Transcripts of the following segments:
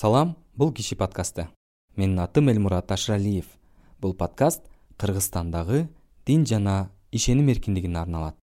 Салам, бул киши подкасты. Менин атым Элмурат Ашыралиев. Бул подкаст Кыргызстандагы дин жана ишеним эркиндигине арналат.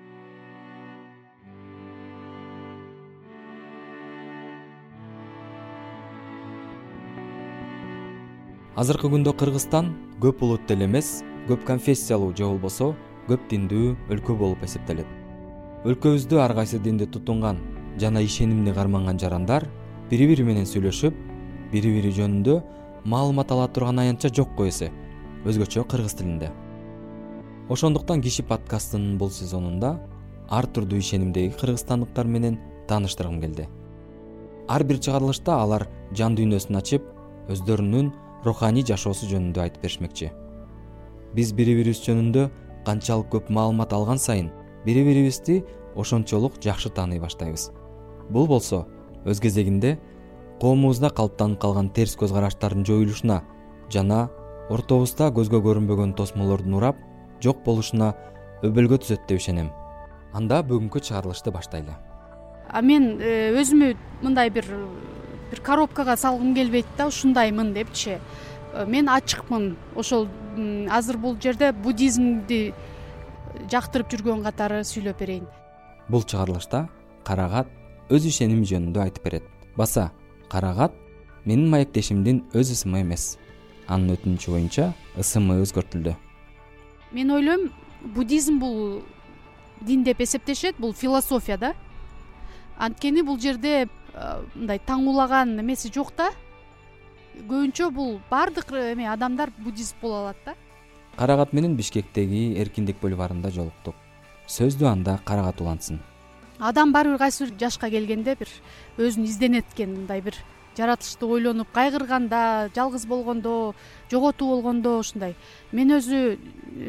Азыркы күндө Кыргызстан көп улуттуу эле эмес, көп конфессиялуу же болбосо көп диндүү өлкө болуп эсептелет. Өлкөбүздө ар кайсы динди тутунган жана ишенимди карманган жарандар бири-бири менен сүйлөшүп, бири-бири жөнүндө маалымат ала турган аянтча жок койсо, өзгөчө кыргыз тилинде. Ошондуктан киши подкастынын бул сезонунда ар түрдүү ишенимдеги кыргызстандыктар менен тааныштыргым келди. Ар бир чыгарылышта алар жан дүйнөсүн ачып, өздөрүнүн руханий жашоосу жөнүндө айтып беришмекчи. Биз бири-бирибиз жөнүндө канчалык көп маалымат алган сайын бири-бирибизди ошончолук жакшы тааный баштайбыз. Бул болсо өз кезегинде коомубузда калыптанып калган терс көз караштардын жоюлушуна жана ортобузда көзгө көрүнбөгөн тосмолордун урап жок болушуна өбөлгө түзөт деп ишенем. Анда бүгүнкү чыгарылышты баштайлы. Мен өзүмө мындай бир коробкага салгым келбейт да, ушундаймын депчи. Мен ачыкмын. Ошол азыр бул жерде буддизмди жактырып жүргөн катары сүйлөп берейин. Бул чыгарылышта карагат өз ишеними жөнүндө айтып берет. Баса, карагат менин маектешимдин өз ысымы эмес. Анын өтүнүчү боюнча ысымы өзгөртүлдү. Мен ойлойм, буддизм бул дин деп эсептешет, бул философия да. Анткени бул жерде мындай таңуулаган эмеси жок да. Көбүнчө бул бардык адамдар буддист боло алат да. Карагат менен Бишкектеги Эркиндик бульварында жолуктук. Сөздү анда карагат улантсын. Адам бир кайсы бир жашка келгенде бир өзүн изденет экен, мындай бир жаратылышты ойлонуп, кайгырганда, жалгыз болгондо, жоготуу болгондо ушундай. Мен өзү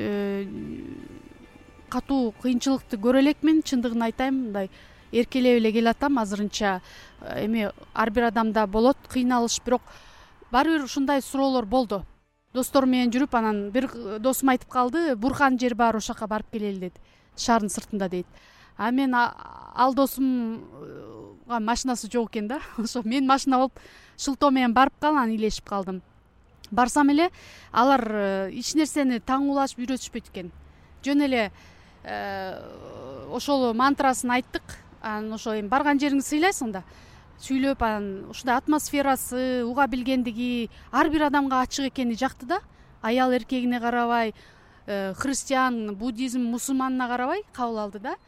катуу кыйынчылыкты көрө элекмин, чындыгын айтайм, мындай эркелеп эле келатам азырынча. Ар бир адамда болот кыйналыш, бирок баары бир ушундай суроолор болду. Досторум менен жүрүп, анан бир досум айтып калды, бурхан жер бар, ошол жака барып келели деди. Шаардын сыртында дейт. Мен ал досумга машинасы жок экен да. Ошо мен машина болуп шылтоо менен барып анан илешип калдым. Барсам эле алар эч нерсени таңуулашып үйрөтүшпөйт экен. Жөн эле ошол мантрасын айттык. Анан ошо барган жериңди сыйлайсың да. Сүйлөп, анан ушундай атмосферасы, уга билгендиги ар бир адамга ачык экени жакты да. Аял эркегине карабай, христиан, буддизм, мусулманына карабай кабыл алды да.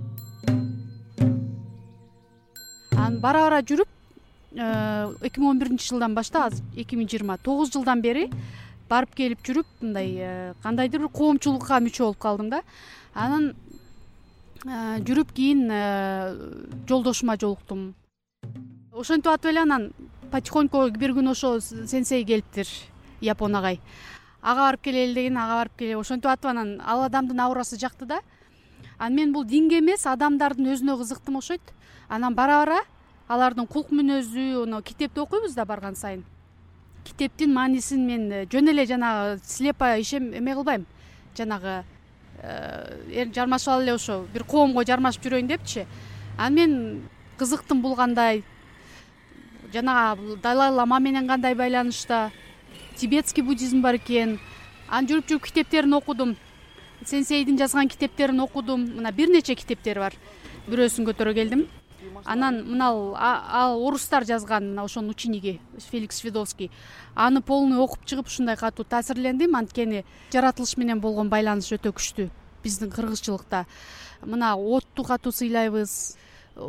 Анан бара жүрүп 2011-жылдан баштап 2020 9 жылдан бери барып келип жүрүп, мындай кандайдыр бир коомчулукка мүчө болуп калдым да. Анан жүрүп кийин жолдошума жолуктум. Ошентип атып эле анан потихоньку бир күн ошо сенсей келиптир, япон агай. Ага барып келели деген, ага барып келе. Ошентип атып анан ал адамдын аурасы жакты да. Анан мен бул динге эмес, адамдардын өзүнө кызыктым окшойт. Анан бара алардын кулк мүнөзү, китепти окуйбуз да барган сайын. Китептин маанисин мен жөн эле жанагы слепо кылбайм. Жанагы жармашып алып эле ошо бир коомго жармашып жүрөйүн депчи. Анан мен кызыктым бул кандай, жанагы Далай Лама менен кандай байланышта, тибетский буддизм бар экен. Анан жүрүп китептерин окудум. Сенсейдин жазган китептерин окудум. Мына бир нече китептери бар. Бирөөсүн көтөрө келдим. Анан ал орустар жазган, мына ошонун учениги Феликс Шведовский. Аны полный окуп чыгып ушундай катуу таасирлендим, анткени жаратылыш менен болгон байланыш өтө күчтүү биздин кыргызчылыкта. Мына отту катуу сыйлайбыз.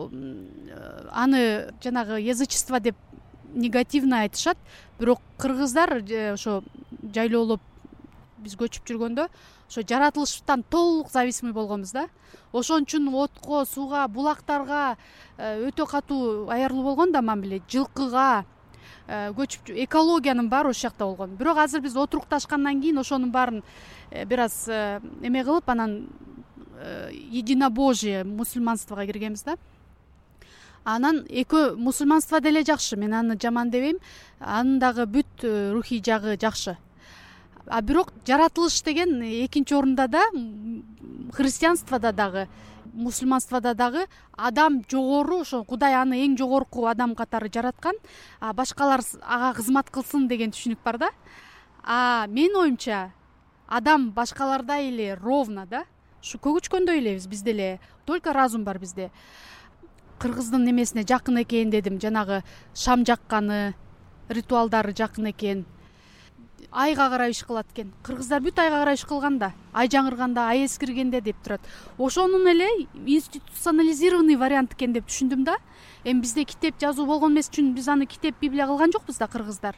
Аны жанагы язычество деп негативно айтышат, бирок кыргыздар ошо жайлоолоп биз көчүп жүргөндө ошо жаратылыштан толук зависимый болгонбуз да. Ошон үчүн отко, сууга, булактарга өтө катуу аярлуу болгон да, ман билет, жылкыга көчүп экологиянын баары ошол жакта болгон. Бирок азыр биз отурукташкандан кийин ошонун баарын бир аз кылып, анан единобожие мусульманствого киргенбиз да. Анан экөө мусульманство деле жакшы, мен аны жаман дебейм. Анын дагы бүт рухий жагы жакшы. Бирок жаратылыш деген экинчи орунда да, христианствода дагы мусулманствода дагы адам жогору, ошо Кудай аны эң жогорку адам катары жараткан, башкалар ага кызмат кылсын деген түшүнүк бар да. Менин оюмча адам башкалардай эле ровно да, ушу көгүчкөндөй элебиз биз деле, только разум бар бизде. Кыргыздын немесине жакын экен дедим, жанагы шам жакканы, ритуалдары жакын экен. Айга карап иш кылат экен. Кыргыздар бүт айга карап иш кылганда, ай жаңырганда, ай эскиргенде деп турат. Ошонун эле институционализированный вариант экен деп түшүндүм да. Эми бизде китеп жазуу болгон эмес үчүн биз аны китеп Библия кылган жокпуз да, кыргыздар.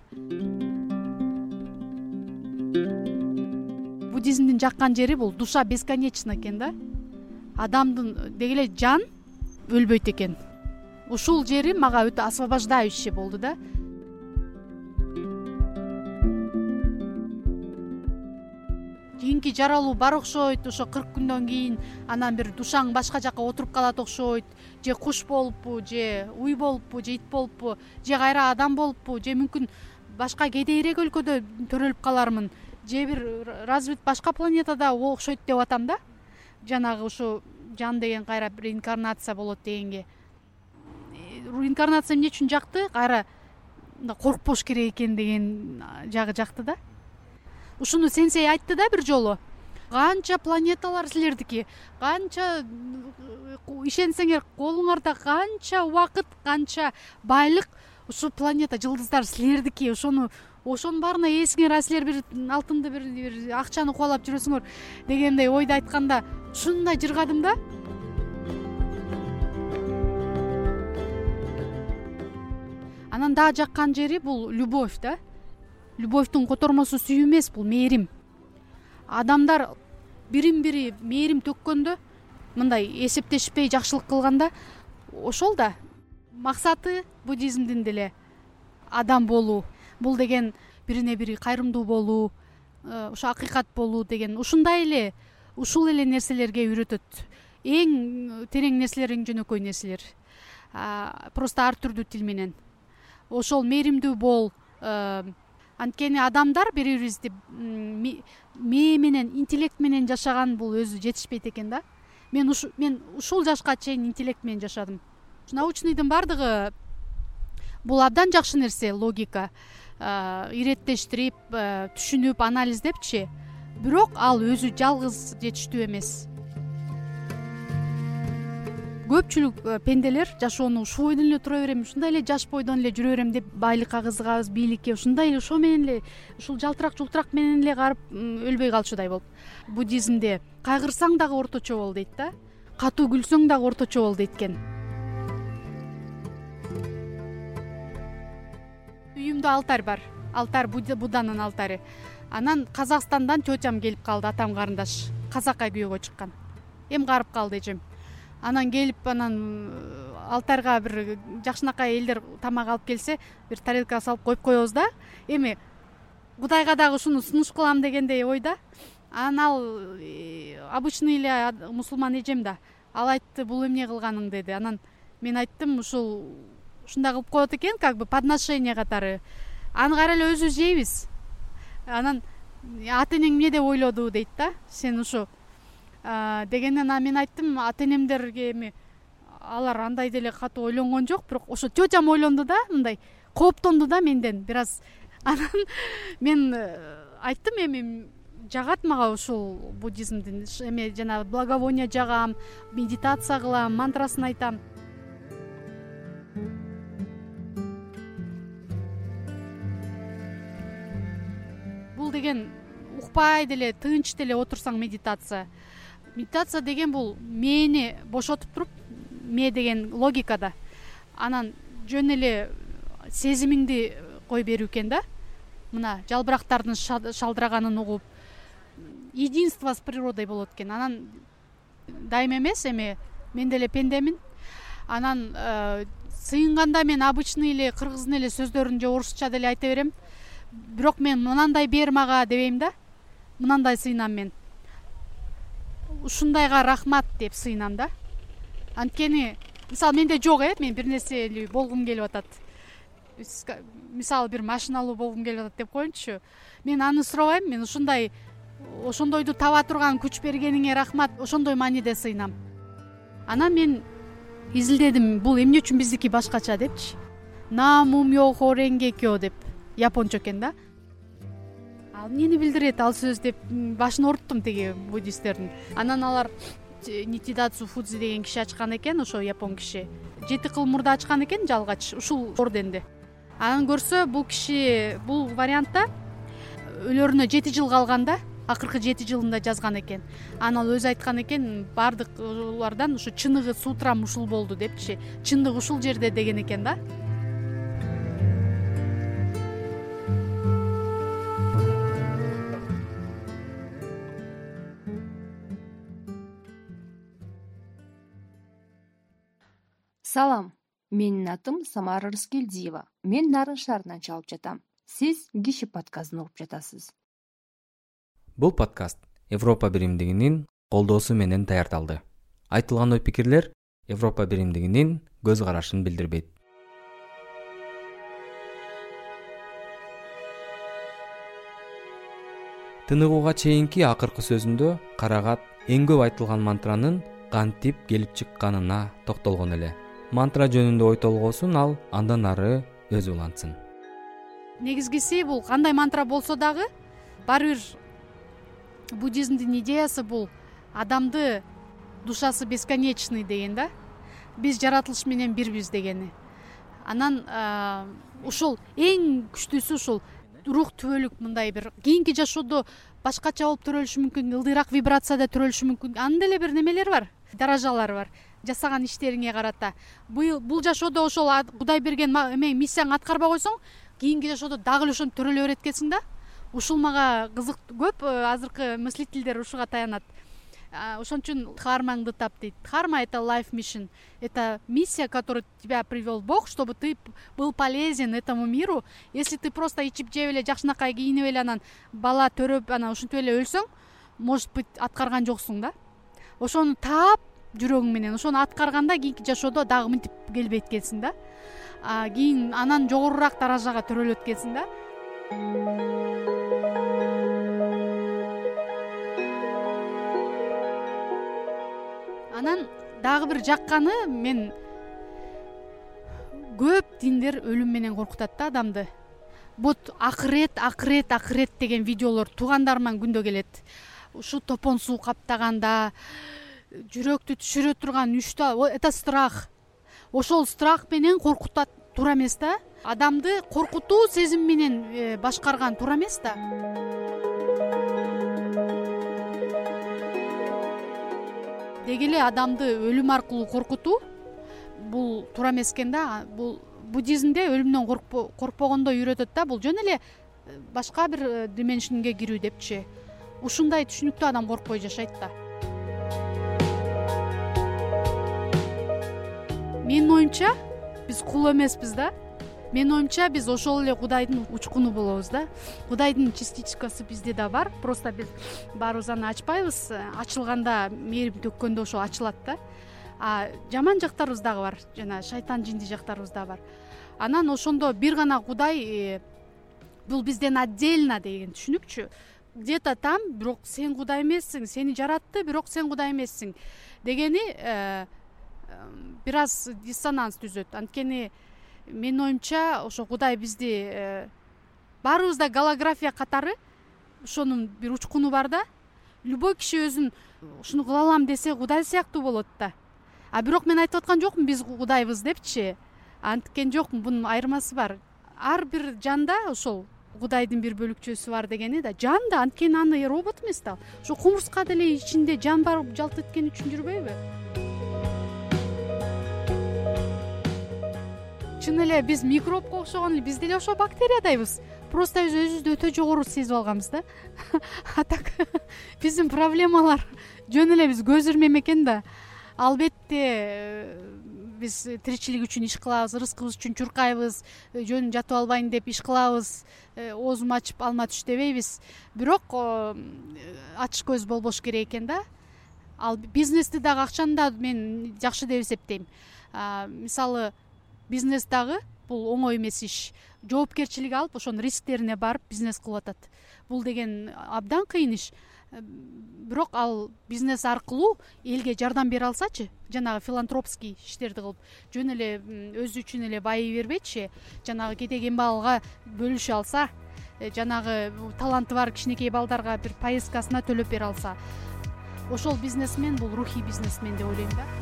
Буддизмдин жаккан жери бул душа бесконечна экен да. Адамдын деги эле жан өлбөйт экен. Ушул жери мага өтө освобождающий болду да. Кийинки жаралуу бар окшойт, ошо 40 күндөн кийин анан бир душаң башка жака отуруп калат окшойт, же куш болуппу, же уй болуппу, же ит болуппу, же кайра адам болуппу, же мүмкүн башка кедейирээк өлкөдө төрөлүп калармын, же бир развит башка планетада окшойт деп атам да. Жанагы ушу жан деген кайра бир реинкарнация болот дегенге. Реинкарнация эмне үчүн жакты? Кайра коркпош керек экен деген жагы жакты да. Ушуну сенсей айтты да бир жолу. Канча планеталар силердики, канча ишенсеңер колуңарда канча убакыт, канча байлык, ушу планета, жылдыздар силердики. Ошонун баарына эсиңер, силер бир алтынды бир акчаны кубалап жүрөсүңөр дегендей ойду айтканда ушундай жыргадым да. Анан дагы жаккан жери бул любовь да. Любовьтун котормосу сүйүү эмес, бул мээрим. Адамдар бирин бири мээрим төккөндө, мындай эсептешпей жакшылык кылганда, ошол да максаты буддизмдин деле адам болуу. Бул деген бирине бири кайрымдуу болуу, ошо акыйкат болуу деген ушундай эле, ушул эле нерселерге үйрөтөт. Эң терең нерселер, эң жөнөкөй нерселер. Просто ар түрдүү тил менен. Ошол мээримдүү бол. Анткени адамдар бири-бирибизди мээ менен, интеллект менен жашаган бул өзү жетишпейт экен да. Мен ушул жашка чейин интеллект менен жашадым. Научныйдын бардыгы бул абдан жакшы нерсе, логика, иреттештирип, түшүнүп, анализдепчи. Бирок ал өзү жалгыз жетиштүү эмес. Көпчүлүк пенделер жашоону ушул бойдон эле тура берем, ушундай эле жаш бойдон эле жүрө берем деп байлыкка кызыгабыз, бийликке, ушундай эле ошо менен эле, ушул жалтырак жултурак менен эле карып өлбөй калчудай болуп. Буддизмде кайгырсаң дагы орточо бол дейт да, катуу күлсөң дагы орточо бол дейт экен. Үйүмдө алтарь бар. Алтарь Будданын алтары. Анан Казакстандан тетям келип калды, атам карындаш. Казакка күйөөгө чыккан. Эм карып калды эжем. Анан келип, алтарга бир жакшынакай элдер тамак алып келсе, бир тарелкага салып коюп коебуз да. Эми Кудайга дагы ушуну сунуш кылам дегендей ойда. Анан ал обычный эле мусулман эжем да. Ал айтты, бул эмне кылганың деди. Анан мен айттым, ушундай кылып коет экен, как бы подношение катары. Аны кайра эле өзүбүз жейбиз. Анан ата энең эмне деп ойлоду дейт да. Сен ушу дегеннен мен айттым, ата энемдерге эми алар андай деле катуу ойлонгон жок, бирок ошо тетям ойлонду да, мындай кооптонду да менден бир аз. Анан мен айттым, эми жагат мага ушул буддизмдин эме жана благовония жагам, медитация кылам, мантрасын айтам. Бул деген укпай деле, тынч деле отурсаң медитация. Медитация деген бул мээни бошотуп туруп, мээ деген логикада. Анан жөн эле сезимиңди кой берүү экен да. Мына жалбырактардын шалдыраганын угуп, единство с природой болот экен. Анан дайым эмес, эми мен деле пендемин. Анан сыйынганда мен обычный эле кыргыздын эле сөздөрүн же орусча деле айта берем. Бирок мен мынандай бер мага дебейм да. Мынандай сыйнам мен. Ушундайга рахмат деп сыйнам да. Анткени мисалы менде жок, мен бир нерсе болгум келип атат. Мисалы бир машиналуу болгум келип атат деп коеюнчу. Мен аны сурабайм, мен ошондойду таба турган күч бергениңе рахмат, ошондой мааниде сыйнам. Анан мен изилдедим, бул эмне үчүн биздики башкача депчи. Намумё хореңгекё деп япончо экен да. Ал эмнени билдирет ал сөз деп башын ооруттум тиги буддисттердин. Анан алар Нитидацу Фудзи деген киши ачкан экен, ошо япон киши. 7 кыл мурда ачкан экен жалгач, ушул орденди. Анан көрсө бул киши бул вариантта өлөрүнө 7 жыл калганда, акыркы 7 жылында жазган экен. Анан ал өзү айткан экен, бардык улардан ушу чыныгы сутрам ушул болду депчи. Чындык ушул жерде деген экен да. Салам, менин атым Самара Рыскелдиева. Мен Нарын шаарынан чалып жатам. Сиз Киши подкастын угуп жатасыз. Бул подкаст Европа биримдигинин колдоосу менен даярдалды. Айтылган ой-пикирлер Европа биримдигинин көз карашын билдирбейт. Тыныгууга чейинки акыркы сөзүндө Карагат эң көп айтылган мантранын кантип келип чыкканына токтолгон эле. Мантра жөнүндө ой толгоосун ал андан ары өзү улантсын. Негизгиси бул кандай мантра болсо дагы баары бир буддизмдин идеясы бул адамды душасы бесконечный деген да. Биз жаратылыш менен бирбиз дегени. Анан ушул эң күчтүүсү ушул рух түбөлүк, мындай бир кийинки жашоодо башкача болуп төрөлүшү мүмкүн, ылдыйраак вибрацияда төрөлүшү мүмкүн. Анын деле бир немелери бар, даражалары бар. Жасаган иштериңе карата. Бул жашоодо ошол Кудай берген миссияңды аткарбай койсоң, кийинки жашоодо дагы эле ошону төрөлө берет экенсиң да. Ушул мага кызык көп, азыркы мыслительдер ушуга таянат. Ошон үчүн дхармаңды тап дейт. Дхарма — это life mission. Это миссия, которую тебя привел Бог, чтобы ты был полезен этому миру. Если ты просто ичип жеп эле, жакшынакай кийинип эле, анан бала төрөп, анан ушинтип эле өлсөң, может быть, аткарган жоксуң да. Ошону таап жүрөгүң менен, ошону аткарганда кийинки жашоодо дагы мынтип келбейт экенсиң да. Кийин анан жогорураак даражага төрөлөт экенсиң да. Анан дагы бир жакканы, мен көп диндер өлүм менен коркутат да адамды. Бут акырет деген видеолор туугандарыман күндө келет. Ушу топон суу каптаганда, жүрөктү түшүрө турган үчтө, это страх. Ошол страх менен коркутат, туура эмес да. Адамды коркутуу сезим менен башкарган туура эмес да. Деги эле адамды өлүм аркылуу коркутуу бул туура эмес экен да. Бул буддизмде өлүмдөн коркпогондой үйрөтөт да. Бул жөн эле башка бир дименшнге кирүү депчи. Ушундай түшүнүктүү адам коркпой жашайт да. Менин оюмча биз кул эмеспиз да. Менин оюмча биз ошол эле Кудайдын учкуну болобуз да. Кудайдын частичкасы бизде да бар. Просто биз баарыбыз аны ачпайбыз. Ачылганда, мээрим төккөндө ошо ачылат да. Жаман жактарыбыз дагы бар. Жана шайтан жинди жактарыбыз да бар. Анан ошондо бир гана Кудай бул бизден отдельно деген түшүнүкчү. Где-то там, бирок сен Кудай эмессиң, сени жаратты, бирок сен Кудай эмессиң дегени бир аз диссонанс түзөт. Анткени менин оюмча ошо Кудай бизди баарыбызда голография катары ошонун бир учкуну бар да. Любой киши өзүн ушуну кыла алам десе Кудай сыяктуу болот да. Бирок мен айтып аткан жокмун биз Кудайбыз депчи. Анткен жокмун, бунун айырмасы бар. Ар бир жанда ошол Кудайдын бир бөлүкчөсү бар дегени да. Жан да, анткени аны робот эмес да. Ошо кумурска деле ичинде жан бар жалт эткени үчүн жүрбөйбү? Чын эле биз микробко окшогон эле, биз деле ошо бактериядайбыз. Просто өзүбүздү өтө жогору сезип алганбыз да. А так биздин проблемалар жөн эле биз көз ирмем экен да. Албетте биз тиричилик үчүн иш кылабыз, рызкыбыз үчүн чуркайбыз, жөн жатып албайын деп иш кылабыз, оозумду ачып алма түш дебейбиз. Бирок ачык көз болбош керек экен да. Ал бизнести дагы, акчаны да мен жакшы деп эсептейм. Мисалы бизнес дагы бул оңой эмес иш. жоопкерчилик алып ошонун рисктерине барып бизнес кылып атат. Бул деген абдан кыйын иш. Бирок ал бизнес аркылуу элге жардам бере алсачы, жанагы филантропский иштерди кылып, жөн эле өзү үчүн эле байый бербейчи, жанагы кедей кембагалга бөлүшө алса, жанагы таланты бар кичинекей балдарга бир поездкасына төлөп бере алса, ошол бизнесмен бул рухий бизнесмен деп ойлойм да.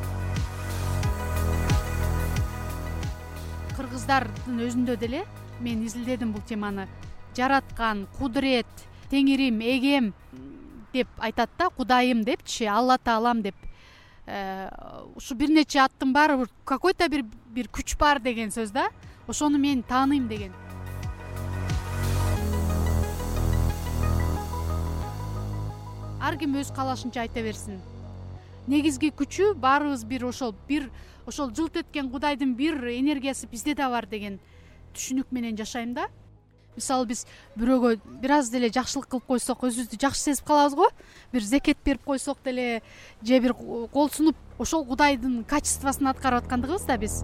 Кыргыздардын өзүндө деле мен изилдедим бул теманы. Жараткан кудурет, теңирим, эгем деп айтат да, кудайым депчи, Алла таалам деп. Ушу бир нече аттын баары какой-то бир күч бар деген сөз да. Ошону мен тааныйм деген. Ар ким өз каалашынча айта берсин. Негизги күчү баарыбыз бир ошол жылт эткен кудайдын бир энергиясы бизде да бар деген түшүнүк менен жашайм да. Мисалы биз бирөөгө бир аз деле жакшылык кылып койсок, өзүбүздү жакшы сезип калабыз го. Бир зекет берип койсок деле же бир кол сунуп, ошол кудайдын качествосын аткарып аткандыгыбыз да биз.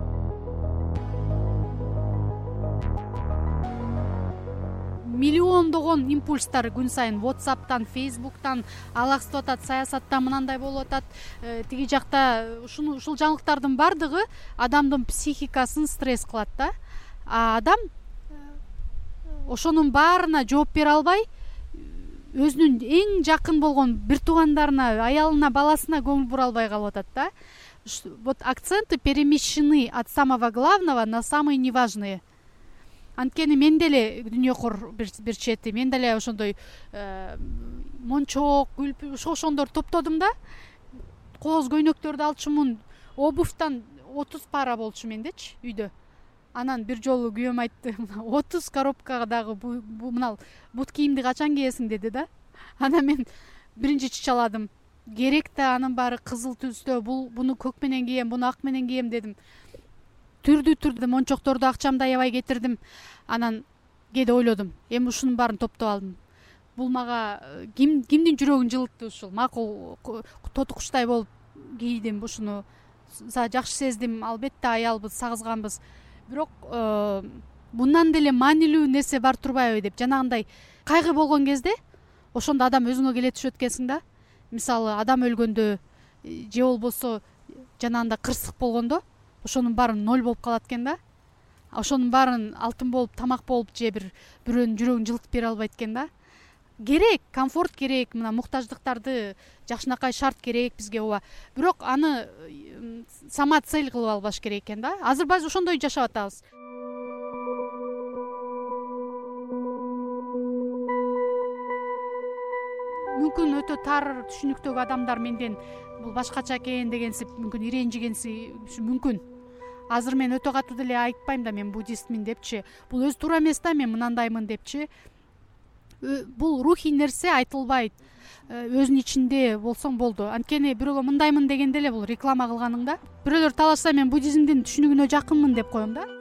Миллиондогон импульстар күн сайын WhatsApp'тан, Facebook'тан алаксып атат, саясаттан мынандай болуп атат, тиги жакта ушул жаңылыктардын бардыгы адамдын психикасын стресс кылат да. Адам ошонун баарына жооп бере албай, өзүнүн эң жакын болгон бир туугандарына, аялына, баласына көңүл бура албай калып атат да. Вот акценты перемещены от самого главного на самые неважные. Анткени мен деле дүйнөкөр бир чети, мен деле ошондой мончок, күлпү ошондор топтодум да. Кооз көйнөктөрдү алчумун, обувьтан 30 пара болчу мендечи үйдө. Анан бир жолу күйөөм айтты, 30 коробкадагы мына бут кийимди качан кийесиң деди да. Анан мен биринчи чычаладым. Керек да анын баары кызыл түстө, буну көк менен кийем, буну ак менен кийем дедим. Түрдүү мончокторду акчамды аябай кетирдим. Анан кээде ойлодум, эми ушунун баарын топтоп алдым. Бул мага кимдин жүрөгүн жылытты ушул. Макул тоту куштай болуп кийдим ушуну. Жакшы сездим, албетте аялбыз, сагызганбыз. Бирок мындан деле маанилүү нерсе бар турбайбы деп, жанагындай кайгы болгон кезде ошондо адам өзүңө келе түшөт экенсиң да. Мисалы адам өлгөндө же болбосо жанагындай кырсык болгондо ошонун баары ноль болуп калат экен да. Ошонун баарын алтын болуп, тамак болуп же бирөөнүн жүрөгүн жылытып бере албайт экен да. Керек, комфорт керек, мына муктаждыктарды жакшынакай шарт керек бизге ооба. Бирок аны сама цель кылып албаш керек экен да. Азыр биз ошондой жашап атабыз. Мүмкүн өтө тар түшүнүктөгү адамдар менден бул башкача экен дегенсип, мүмкүн иренжигенси мүмкүн. Азыр мен өтө катуу деле айтпайм да, мен буддистмин депчи. Бул өзү туура эмес да, мен мынандаймын депчи. Бул рухий нерсе айтылбайт. Өзүнүн ичинде болсоң болду. Анткени бирөөгө мындаймын дегенде эле бул реклама кылганың да. Бирөөлөр талашса мен буддизмдин түшүнүгүнө жакынмын деп коем да.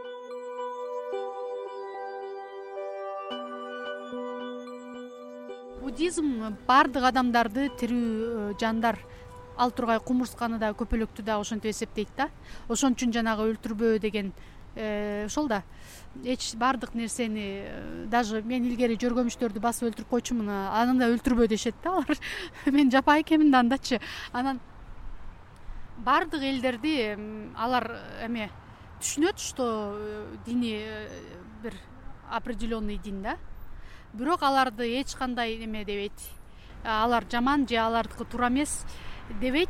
Буддизм бардык адамдарды тирүү жандар ал тургай кумурсканы да, көпөлөктү да ошентип эсептейт да. Ошон үчүн жанагы өлтүрбөө деген ошол да. Эч бардык нерсени, даже мен илгери жөргөмүчтөрдү басып өлтүрүп койчумун, аны да өлтүрбөө дешет да алар. Мен жапа экенмин да андачы. Анан бардык элдерди алар эме түшүнөт, что дини бир определенный дин да. Бирок аларды эч кандай эме дебейт. Алар жаман же алардыкы туура эмес дебейт.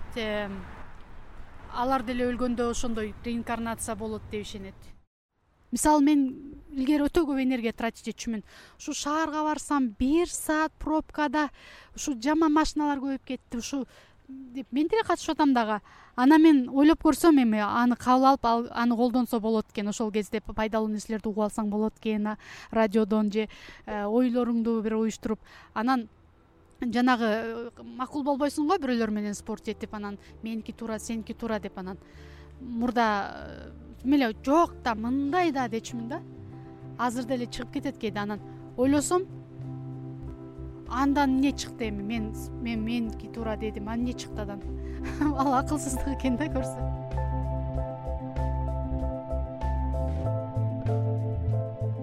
Алар деле өлгөндө ошондой реинкарнация болот деп ишенет. Мисалы мен илгери өтө көп энергия тратить этчүмүн. Ушу шаарга барсам 1 саат пробкада, ушу жаман машиналар көбөйүп кетти, ушу деп мен деле катышып атам дагы. Ана мен ойлоп көрсөм эми аны кабыл алып, аны колдонсо болот экен, ошол кезде пайдалуу нерселерди угуп алсаң болот экен, радиодон же ойлоруңду бир уюштуруп. Анан жанагы макул болбойсуң го бирөөлөр менен спорт этип, анан меники туура, сеники туура деп, анан мурда меле жок да, мындай да дечүмүн да. Азыр деле чыгып кетет кээде. Анан ойлосом, андан эмне чыкты эми? Меники туура дедим, эмне чыкты андан? Ал акылсыздык экен да, көрсө.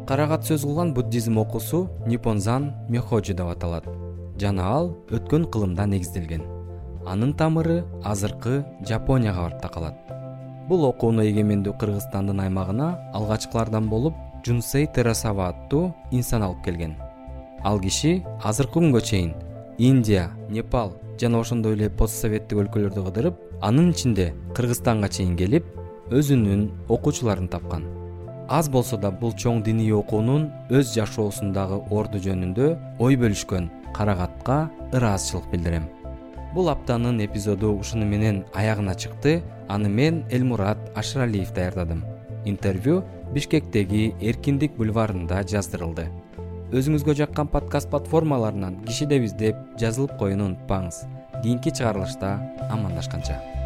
Карагат сөз кылган буддизм окуусу Ниппонзан Мёхожи деп аталат жана ал өткөн кылымда негизделген. Анын тамыры азыркы Жапонияга барып такалат. Бул окууну эгемендүү Кыргызстандын аймагына алгачкылардан болуп Жунсей Терасава аттуу инсан алып келген. Ал киши азыркы күнгө чейин Индия, Непал жана ошондой эле постсоветтик өлкөлөрдү кыдырып, анын ичинде Кыргызстанга чейин келип, өзүнүн окуучуларын тапкан. Аз болсо да бул чоң диний окуунун өз жашоосундагы орду жөнүндө ой бөлүшкөн Карагатка ыраазычылык билдирем. Бул аптанын эпизоду ушуну менен аягына чыкты. Аны мен Элмурат Ашыралиев даярдадым. Интервью Бишкектеги Эркиндик бульварында жаздырылды. Өзүңүзгө жаккан подкаст платформаларынан киши деп издеп жазылып коюуну унутпаңыз. Кийинки чыгарылышта амандашканча.